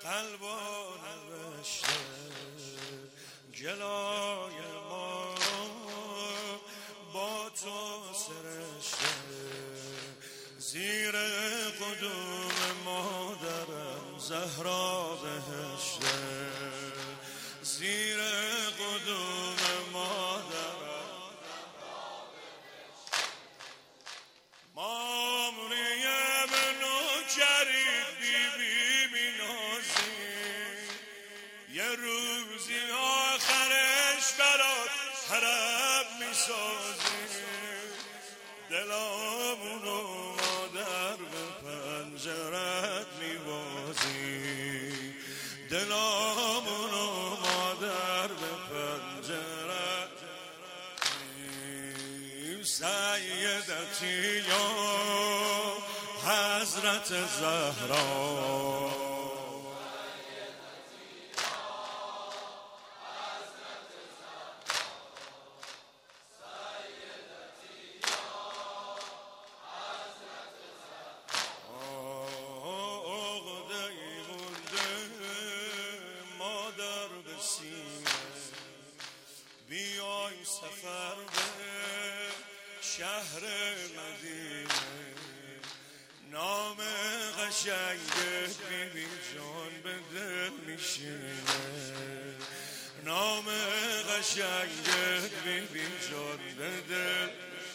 قلبا نوشته گلای ما با تو سرشته، زیر قدوم مادرم زهرا بهشته، زیر قدوم مادرم مامریم نوکرید بی مینازی، یه روزی آخرش برات حرم میسازی، دلامونو مادر به پنجرت میبازی، دلامونو مادر به پنجرت سیدتی یا حضرت زهرا، بیای سفر به شهر مدینه، نام قشنگت بی جان به دل میشینه، نام قشنگت بی جان به دل،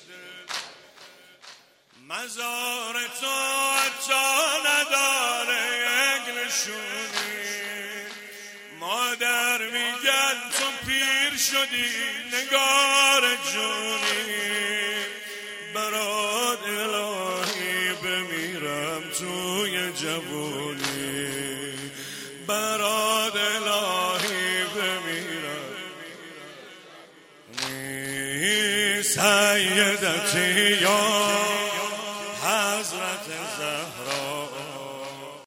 مزار تو حتی نداره یک نشونی، مادر میگن تو پیر شدی نگار جونی، برات الهی بمیرم توی جوونی، برات الهی بمیرم سیدتی یا